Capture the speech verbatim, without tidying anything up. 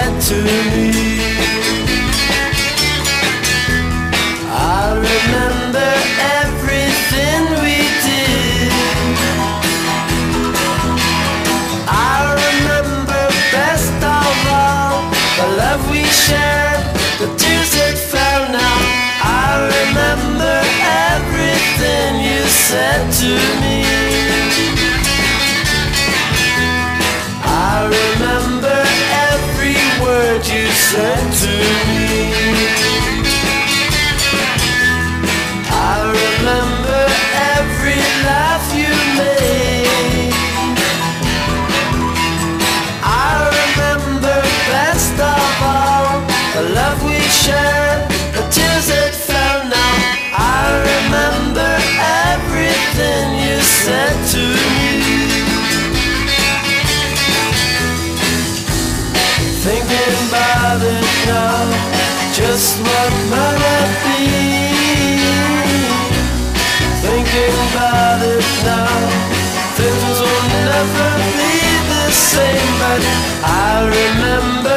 said to me. I remember everything we did. I remember best of all the love we shared, the tears that fell. Now I remember everything you said to me. I remember every word you said to me. I remember every laugh you made. I remember best of all the love we shared, the tears that fell. Now I remember everything you said to me. Thinking about it now, just what might have been. Thinking about it now, things will never be the same. But I remember